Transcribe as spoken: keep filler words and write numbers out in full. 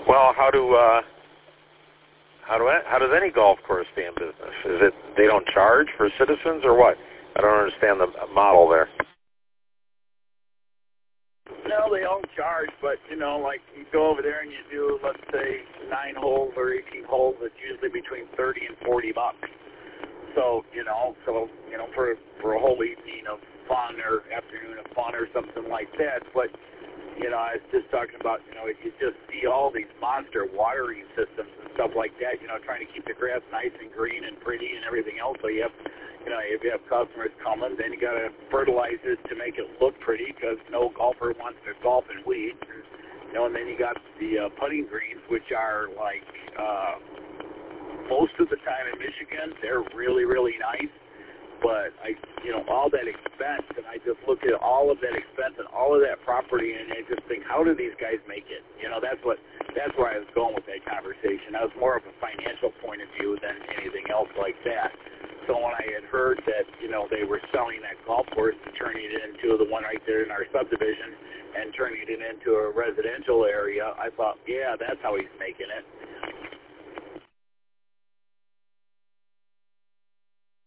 Well, how do uh, how do I, how does any golf course stay in business? Is it they don't charge for citizens or what? I don't understand the model there. No, they all charge, but, you know, like you go over there and you do, let's say, nine holes or eighteen holes, it's usually between thirty and forty bucks. So, you know, so, you know, for, for a whole evening of fun or afternoon of fun or something like that. But, you know, I was just talking about, you know, you just see all these monster watering systems and stuff like that, you know, trying to keep the grass nice and green and pretty and everything else. So you have, you know, if you have customers coming, then you got to fertilize it to make it look pretty because no golfer wants to golf in weeds. You know, and then you got the uh, putting greens, which are like uh, most of the time in Michigan, they're really, really nice. But I, you know, all that expense, and I just look at all of that expense and all of that property, and I just think, how do these guys make it? You know, that's what, that's where I was going with that conversation. I was more of a financial point of view than anything else like that. So when I had heard that, you know, they were selling that golf course and turning it into the one right there in our subdivision and turning it into a residential area, I thought, yeah, that's how he's making it.